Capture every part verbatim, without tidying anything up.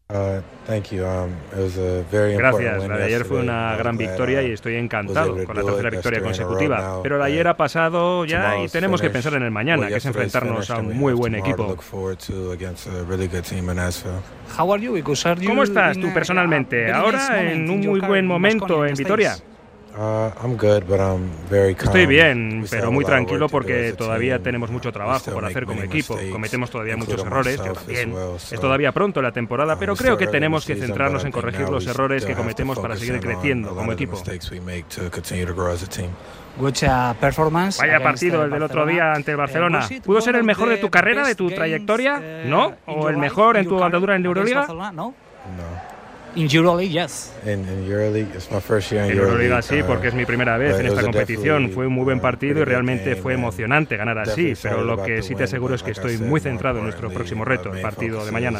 Uh, thank you. Um, it was a very Gracias, la de ayer fue una gran victoria y estoy encantado con la tercera victoria consecutiva. Pero el ayer ha pasado ya y tenemos que pensar en el mañana, que es enfrentarnos a un muy buen equipo. ¿Cómo estás tú personalmente? Ahora en un muy buen momento en Vitoria. Estoy bien, pero muy tranquilo porque todavía tenemos mucho trabajo por hacer como equipo. Cometemos todavía muchos errores, yo también. Es todavía pronto la temporada, pero creo que tenemos que centrarnos en corregir los errores que cometemos para seguir creciendo como equipo. Vaya partido el del otro día ante el Barcelona. ¿Pudo ser el mejor de tu carrera, de tu trayectoria? ¿No? ¿O el mejor en tu andadura en Euroliga? No. In Euroleague, yes. En Euroleague, it's my first year in En Euroleague. Euroliga sí, porque es mi primera vez en esta competición. Fue un muy buen partido y realmente fue emocionante ganar así, pero lo que sí te aseguro es que estoy muy centrado en nuestro próximo reto, el partido de mañana.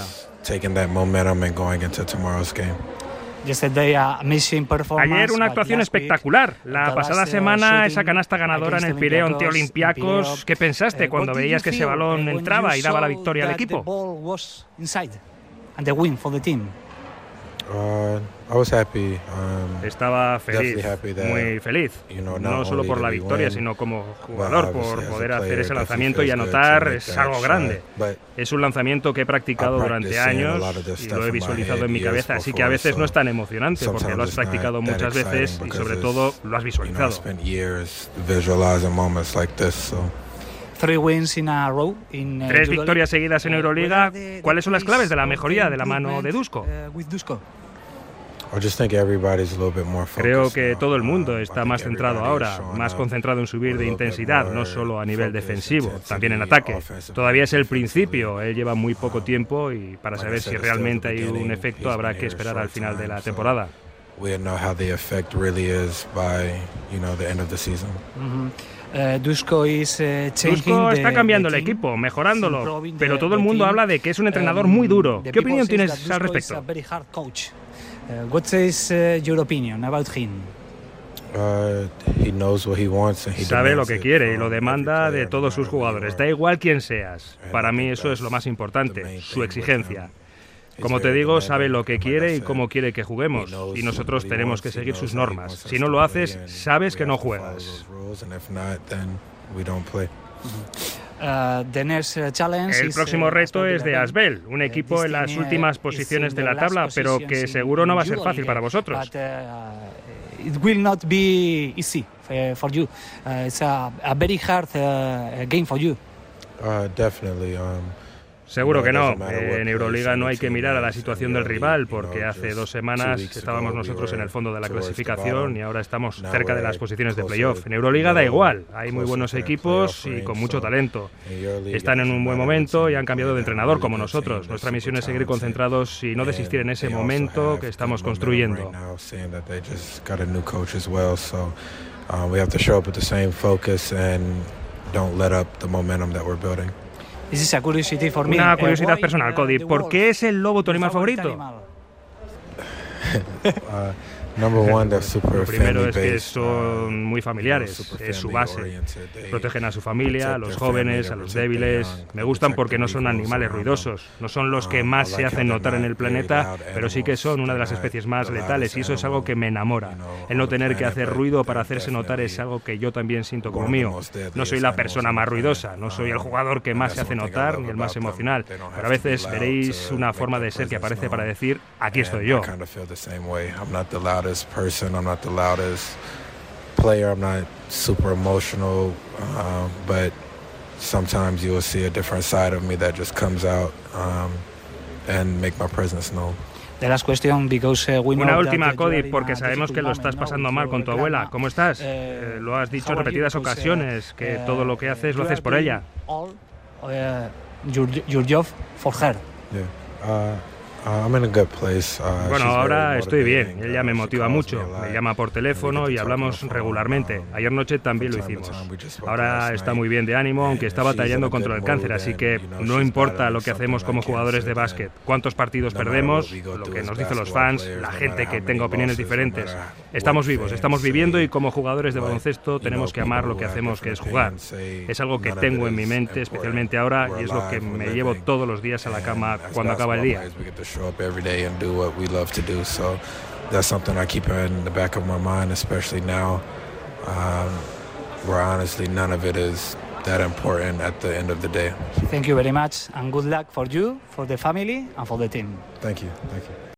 Ayer una actuación espectacular. La pasada semana esa canasta ganadora en el Pireo ante Olympiacos. ¿Qué pensaste cuando veías que ese balón entraba y daba la victoria al equipo? Uh, I was happy, um, Estaba feliz, muy feliz, no solo por la victoria, sino como jugador, por poder hacer ese lanzamiento y anotar es algo grande. Es un lanzamiento que he practicado durante años y lo he visualizado en mi cabeza, así que a veces no es tan emocionante porque lo has practicado muchas veces y sobre todo lo has visualizado. Tres victorias seguidas en Euroliga. ¿Cuáles son las claves de la mejoría de la mano de Dusko? Creo que todo el mundo está más centrado ahora, más concentrado en subir de intensidad, no solo a nivel defensivo, también en ataque. Todavía es el principio, él lleva muy poco tiempo y para saber si realmente hay un efecto habrá que esperar al final de la temporada. Dusko está cambiando el equipo, mejorándolo, pero todo el mundo habla de que es un entrenador muy duro. ¿Qué opinión tienes al respecto? What is uh, your opinion about him? Uh, he knows what he wants and he Sabe lo que quiere y lo demanda de todos sus jugadores, da igual quién seas. Para mí eso es lo más importante, su exigencia. Como te digo, sabe lo que quiere y cómo quiere que juguemos, y nosotros tenemos que seguir sus normas. Si no lo haces, sabes que no juegas. Uh, el próximo reto es de Asvel, un equipo en las últimas posiciones de la tabla, pero que seguro no va a ser fácil para vosotros. It will not be easy for you. It's a very hard game for you. Uh, definitely. Um, Seguro que no. En Euroliga no hay que mirar a la situación del rival porque hace dos semanas estábamos nosotros en el fondo de la clasificación y ahora estamos cerca de las posiciones de playoff. En Euroliga da igual, hay muy buenos equipos y con mucho talento. Están en un buen momento y han cambiado de entrenador como nosotros. Nuestra misión es seguir concentrados y no desistir en ese momento que estamos construyendo. Una curiosidad personal, Cody. ¿Por qué es el lobo tu animal favorito? Lo primero es que son muy familiares, es su base. Protegen a su familia, a los jóvenes, a los débiles. Me gustan porque no son animales ruidosos. No son los que más se hacen notar en el planeta, pero sí que son una de las especies más letales y eso es algo que me enamora. El no tener que hacer ruido para hacerse notar es algo que yo también siento como mío. No soy la persona más ruidosa, no soy el jugador que más se hace notar ni el más emocional, pero a veces veréis una forma de ser que aparece para decir, aquí estoy yo. Person, I'm not the loudest player, I'm not super emotional, uh, but sometimes you will see a different side of me that just comes out um, and make my presence known. Una última, Cody, porque sabemos que lo estás pasando mal con tu abuela. ¿Cómo estás? Eh, lo has dicho en repetidas ocasiones, que todo lo que haces lo haces por ella. Your job for her. Yeah. Uh, I'm in a good place. Uh, bueno, ahora estoy bien. Ella me motiva mucho. Me llama por teléfono y hablamos regularmente. Ayer noche también lo hicimos. Ahora está muy bien de ánimo, aunque está batallando contra el cáncer, así que no importa lo que hacemos como jugadores de básquet, cuántos partidos perdemos, lo que nos dicen los fans, la gente que tenga opiniones diferentes. Estamos vivos, estamos viviendo y como jugadores de baloncesto tenemos que amar lo que hacemos, que es jugar. Es algo que tengo en mi mente, especialmente ahora, y es lo que me llevo todos los días a la cama cuando acaba el día. show up every day and do what we love to do. So that's something I keep in the back of my mind, especially now, um, where honestly none of it is that important at the end of the day. Thank you very much, and good luck for you, for the family, and for the team. Thank you. Thank you.